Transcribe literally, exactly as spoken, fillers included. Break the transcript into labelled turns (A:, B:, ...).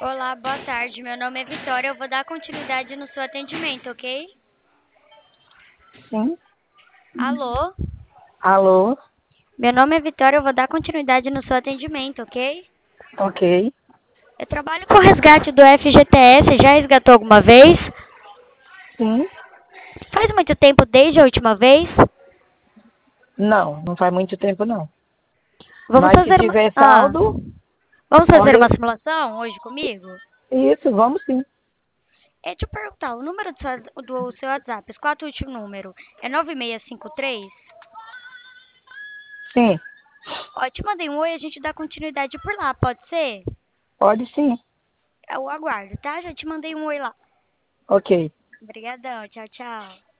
A: Olá, boa tarde. Meu nome é Vitória. Eu vou dar continuidade no seu atendimento, ok?
B: Sim.
A: Alô?
B: Alô?
A: Meu nome é Vitória. Eu vou dar continuidade no seu atendimento, ok?
B: Ok.
A: Eu trabalho com o resgate do F G T S. Já resgatou alguma vez?
B: Sim.
A: Faz muito tempo desde a última vez?
B: Não, não faz muito tempo não.
A: Vamos
B: Mas se
A: fazer uma...
B: tiver
A: Ah,
B: saldo,
A: vamos fazer uma
B: pode.
A: simulação hoje comigo?
B: Isso, vamos sim.
A: É te perguntar, o número do seu, do seu WhatsApp, esse quatro último número, é nove seis cinco três?
B: Sim,
A: Ó, eu te mandei um oi, a gente dá continuidade por lá, pode ser?
B: pode sim.
A: Eu aguardo, tá? Já te mandei um oi lá.
B: Ok.
A: Obrigadão, tchau, tchau.